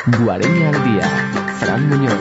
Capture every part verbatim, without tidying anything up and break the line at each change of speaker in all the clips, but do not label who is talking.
Guareña al día, Fran Muñoz.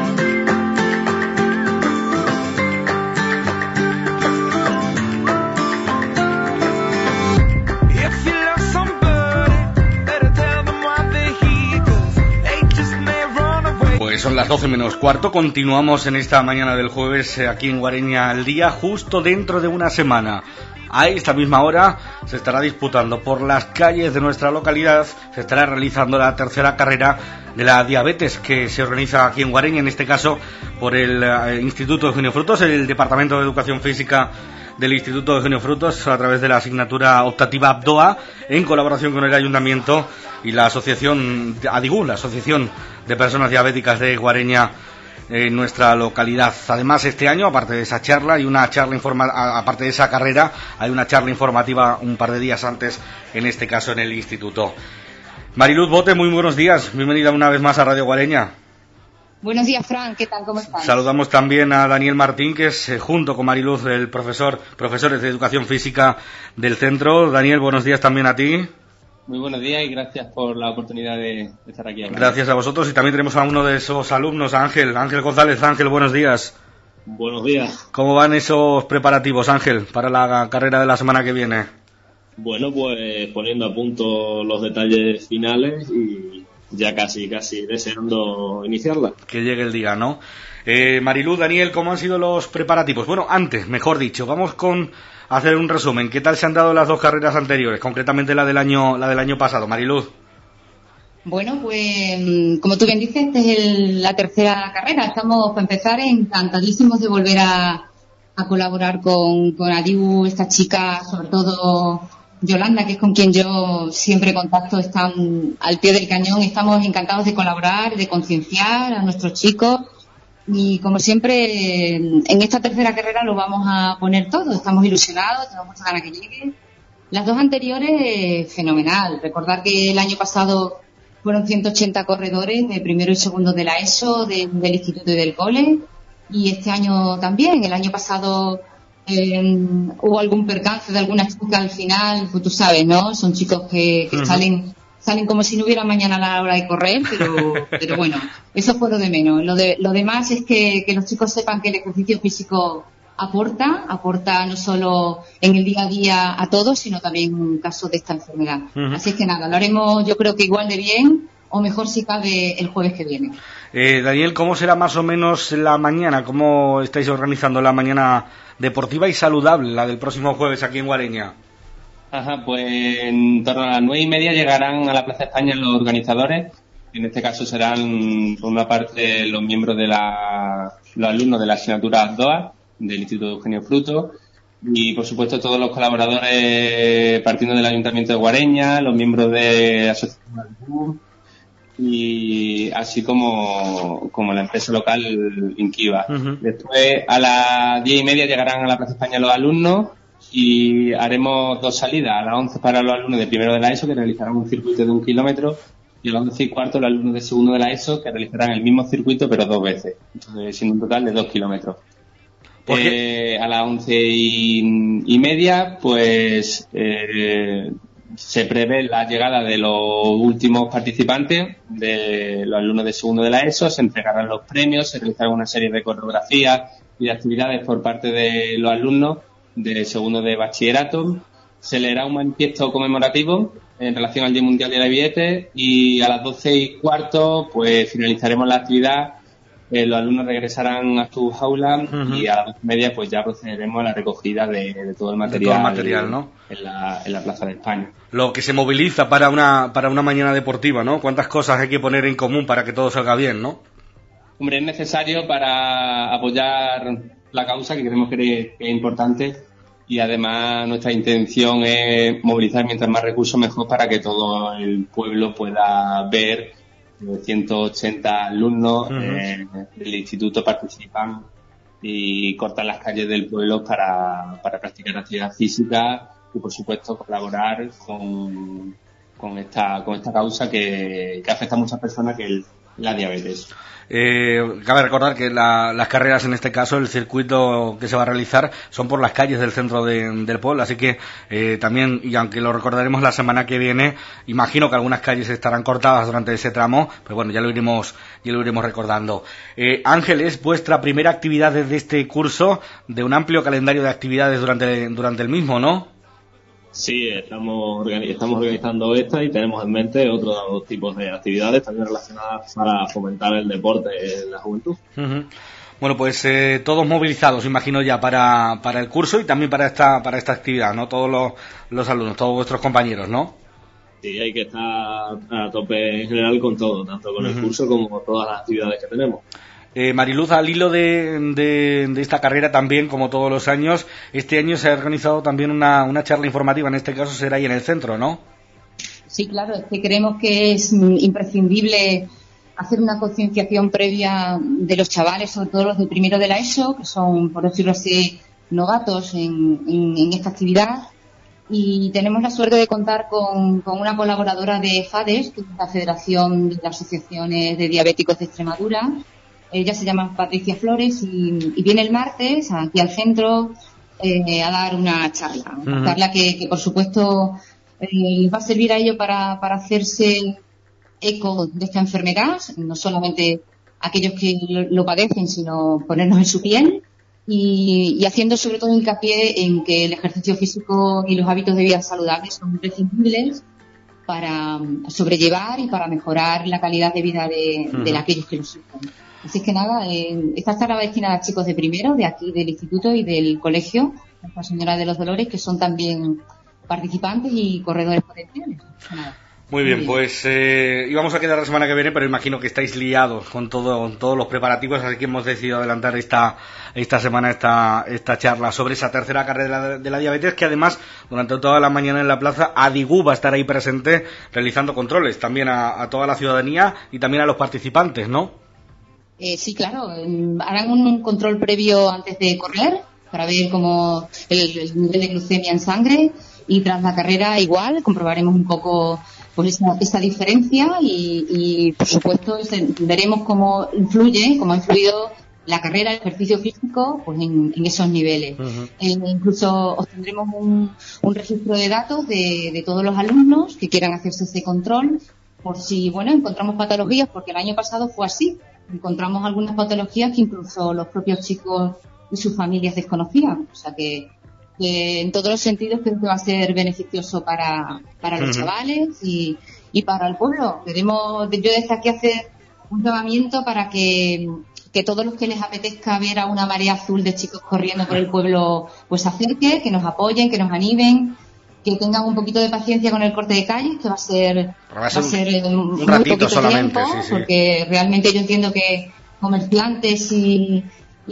Pues son las doce menos cuarto, continuamos en esta mañana del jueves eh, aquí en Guareña al día, justo dentro de una semana. A esta misma hora se estará disputando por las calles de nuestra localidad, se estará realizando la tercera carrera de la diabetes que se organiza aquí en Guareña, en este caso por el eh, Instituto Eugenio Frutos, el Departamento de Educación Física del Instituto Eugenio Frutos, a través de la asignatura optativa ABDOA, en colaboración con el Ayuntamiento y la Asociación ADIGU, la Asociación de Personas Diabéticas de Guareña, en nuestra localidad. Además, este año, aparte de esa charla, hay una charla informa- aparte de esa carrera, hay una charla informativa un par de días antes, en este caso en el instituto. Mariluz Bote, muy buenos días, bienvenida una vez más a Radio Guareña.
Buenos días, Fran, ¿qué tal? ¿Cómo estás?
Saludamos también a Daniel Martín, que es, eh, junto con Mariluz, el profesor, profesores de Educación Física del centro. Daniel, buenos días también a ti.
Muy buenos días y gracias por la oportunidad de, de estar aquí hablando.
Gracias a vosotros, y también tenemos a uno de esos alumnos, a Ángel, Ángel González. Ángel, buenos días.
Buenos días.
¿Cómo van esos preparativos, Ángel, para la carrera de la semana que viene?
Bueno, pues poniendo a punto los detalles finales y ya casi, casi deseando iniciarla.
Que llegue el día, ¿no? Eh, Mariluz, Daniel, ¿cómo han sido los preparativos? Bueno, antes, mejor dicho, vamos con hacer un resumen. ¿Qué tal se han dado las dos carreras anteriores, concretamente la del año, la del año pasado, Mariluz?
Bueno, pues como tú bien dices, esta es el, la tercera carrera. Estamos, para empezar, encantadísimos de volver a, a colaborar con, con ADIGU, esta chica, sobre todo Yolanda, que es con quien yo siempre contacto, están al pie del cañón. Estamos encantados de colaborar, de concienciar a nuestros chicos. Y como siempre, en esta tercera carrera lo vamos a poner todo. Estamos ilusionados, tenemos muchas ganas que llegue. Las dos anteriores, fenomenal. Recordar que el año pasado fueron ciento ochenta corredores de primero y segundo de la ESO, de, del instituto y del cole. Y este año también. El año pasado eh, hubo algún percance de alguna chica al final. Pues tú sabes, ¿no? Son chicos que, que uh-huh. salen... salen como si no hubiera mañana a la hora de correr, pero pero bueno, eso fue lo de menos. Lo de lo demás es que, que los chicos sepan que el ejercicio físico aporta, aporta no solo en el día a día a todos, sino también en casos de esta enfermedad. Uh-huh. Así es que nada, lo haremos yo creo que igual de bien, o mejor si cabe el jueves que viene.
Eh, Daniel, ¿cómo será más o menos la mañana? ¿Cómo estáis organizando la mañana deportiva y saludable, la del próximo jueves aquí en Guareña?
Ajá, pues en torno a las nueve y media llegarán a la Plaza España los organizadores. En este caso serán, por una parte, los miembros de la, los alumnos de la asignatura ABDOA del Instituto Eugenio Frutos y, por supuesto, todos los colaboradores partiendo del Ayuntamiento de Guareña, los miembros de la Asociación ADIGU y así como, como la empresa local Inquiva. Uh-huh. Después, a las diez y media llegarán a la Plaza España los alumnos y haremos dos salidas, a las once para los alumnos de primero de la ESO, que realizarán un circuito de un kilómetro, y a las once y cuarto los alumnos de segundo de la ESO, que realizarán el mismo circuito pero dos veces, entonces siendo un total de dos kilómetros. Eh, a las once y, y media pues eh, se prevé la llegada de los últimos participantes, de los alumnos de segundo de la ESO, se entregarán los premios, se realizará una serie de coreografías y de actividades por parte de los alumnos de segundo de bachillerato. Se leerá un manifiesto conmemorativo en relación al Día Mundial de la Diabetes y a las doce y cuarto pues finalizaremos la actividad. Eh, los alumnos regresarán a sus aulas uh-huh. y a las doce y media pues ya procederemos a la recogida de, de todo el material,
todo el material ¿no?
en, la, en la Plaza de España.
Lo que se moviliza para una para una mañana deportiva, ¿no? ¿Cuántas cosas hay que poner en común para que todo salga bien, no?
Hombre, es necesario para apoyar la causa, que creemos que es importante, y además nuestra intención es movilizar mientras más recursos mejor para que todo el pueblo pueda ver. ciento ochenta alumnos uh-huh. eh, del instituto participan y cortan las calles del pueblo para, para practicar actividad física y por supuesto colaborar con, con esta con esta causa que, que afecta a muchas personas, que el, la diabetes.
Eh, cabe recordar que la, las carreras, en este caso, el circuito que se va a realizar son por las calles del centro de, del pueblo, así que eh, también, y aunque lo recordaremos la semana que viene, imagino que algunas calles estarán cortadas durante ese tramo, pero bueno, ya lo iremos, ya lo iremos recordando. Eh, Ángel, es vuestra primera actividad desde este curso, de un amplio calendario de actividades durante, durante el mismo, ¿no?
Sí, estamos, organi- estamos organizando esta y tenemos en mente otros tipos de actividades también relacionadas para fomentar el deporte en la juventud.
Uh-huh. Bueno, pues eh, todos movilizados, imagino ya, para, para el curso y también para esta, para esta actividad, ¿no? Todos los, los alumnos, todos vuestros compañeros, ¿no?
Sí, hay que estar a tope en general con todo, tanto con uh-huh. el curso como con todas las actividades que tenemos.
Eh, Mariluz, al hilo de, de, de esta carrera también, como todos los años, este año se ha organizado también una, una charla informativa, en este caso será ahí en el centro, ¿no?
Sí, claro, es que creemos que es imprescindible hacer una concienciación previa de los chavales, sobre todo los de primero de la ESO, que son, por decirlo así, novatos en, en, en esta actividad. Y tenemos la suerte de contar con, con una colaboradora de FADES, que es la Federación de Asociaciones de Diabéticos de Extremadura. Ella se llama Patricia Flores y, y viene el martes aquí al centro eh, a dar una charla. Una uh-huh. charla que, que, por supuesto, eh, va a servir a ello para, para hacerse eco de esta enfermedad, no solamente aquellos que lo, lo padecen, sino ponernos en su piel y, y haciendo sobre todo hincapié en que el ejercicio físico y los hábitos de vida saludables son imprescindibles para sobrellevar y para mejorar la calidad de vida de, uh-huh. de aquellos que lo sufren. Así que nada, eh, esta charla va destinada a chicos de primero, de aquí del instituto y del colegio, Nuestra Señora de los Dolores, que son también participantes y corredores potenciales. Nada.
Muy bien, pues eh, íbamos a quedar la semana que viene, pero imagino que estáis liados con todo, con todos los preparativos, así que hemos decidido adelantar esta esta semana esta esta charla sobre esa tercera carrera de la, de la diabetes, que además durante toda la mañana en la plaza Adigu va a estar ahí presente realizando controles también a, a toda la ciudadanía y también a los participantes, ¿no?
Eh, sí, claro. Harán un control previo antes de correr para ver cómo el, el nivel de glucemia en sangre y tras la carrera igual comprobaremos un poco pues esa, esa diferencia y, y por supuesto veremos cómo influye, cómo ha influido la carrera, el ejercicio físico pues en, en esos niveles. Uh-huh. Eh, incluso obtendremos un, un registro de datos de, de todos los alumnos que quieran hacerse ese control por si, bueno, encontramos patologías, porque el año pasado fue así. Encontramos algunas patologías que incluso los propios chicos y sus familias desconocían. O sea que, que en todos los sentidos creo que va a ser beneficioso para, para los uh-huh. chavales y, y para el pueblo. Queremos, yo desde aquí hacer un llamamiento para que, que todos los que les apetezca ver a una marea azul de chicos corriendo por el pueblo, pues se acerquen, que nos apoyen, que nos animen, que tengan un poquito de paciencia con el corte de calle, que va a ser, va a ser, va a ser un, un ratito solamente, tiempo, sí, sí. Porque realmente yo entiendo que comerciantes y,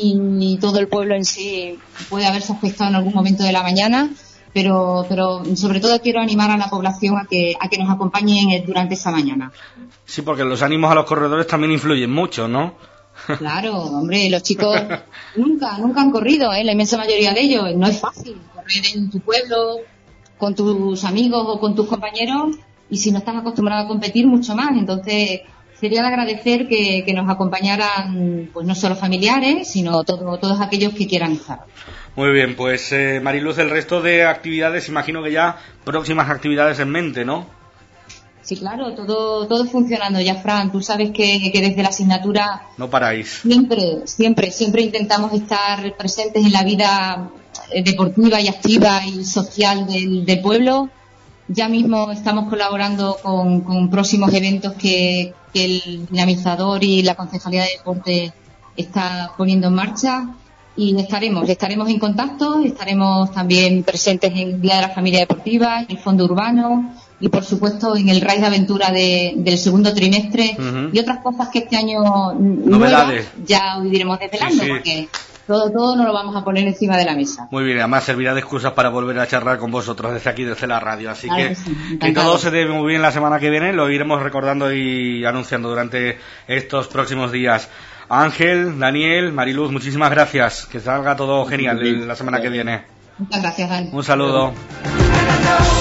y todo el pueblo en sí puede haberse afectado en algún momento de la mañana, pero pero sobre todo quiero animar a la población a que a que nos acompañen durante esa mañana.
Sí, porque los ánimos a los corredores también influyen mucho, ¿no?
Claro, hombre, los chicos nunca nunca han corrido, ¿eh? La inmensa mayoría de ellos. No es fácil correr en tu pueblo con tus amigos o con tus compañeros, y si no estás acostumbrado a competir, mucho más. Entonces sería de agradecer que, que nos acompañaran pues no solo familiares, sino todo, todos aquellos que quieran estar.
Muy bien, pues eh, Mariluz, el resto de actividades, imagino que ya próximas actividades en mente, ¿no?
Sí, claro, todo todo funcionando ya, Fran. Tú sabes que, que desde la asignatura
no paráis.
Siempre, siempre, siempre intentamos estar presentes en la vida deportiva y activa y social del, del pueblo. Ya mismo estamos colaborando con, con próximos eventos que, que el dinamizador y la Concejalía de Deporte está poniendo en marcha, y estaremos estaremos en contacto, estaremos también presentes en el Día de la Familia Deportiva, en el Fondo Urbano y por supuesto en el Raid de Aventura de, del segundo trimestre uh-huh. y otras cosas que este año
novedades
nuevas, ya hoy iremos desvelando, sí, sí. porque todo todo nos lo vamos a poner encima de la mesa.
Muy bien, además servirá de excusas para volver a charlar con vosotros desde aquí, desde la radio, así claro que, que, sí, que todo se dé muy bien la semana que viene, lo iremos recordando y anunciando durante estos próximos días. Ángel, Daniel, Mariluz, muchísimas gracias, que salga todo genial la semana que viene.
Muchas gracias, Dani.
Un saludo.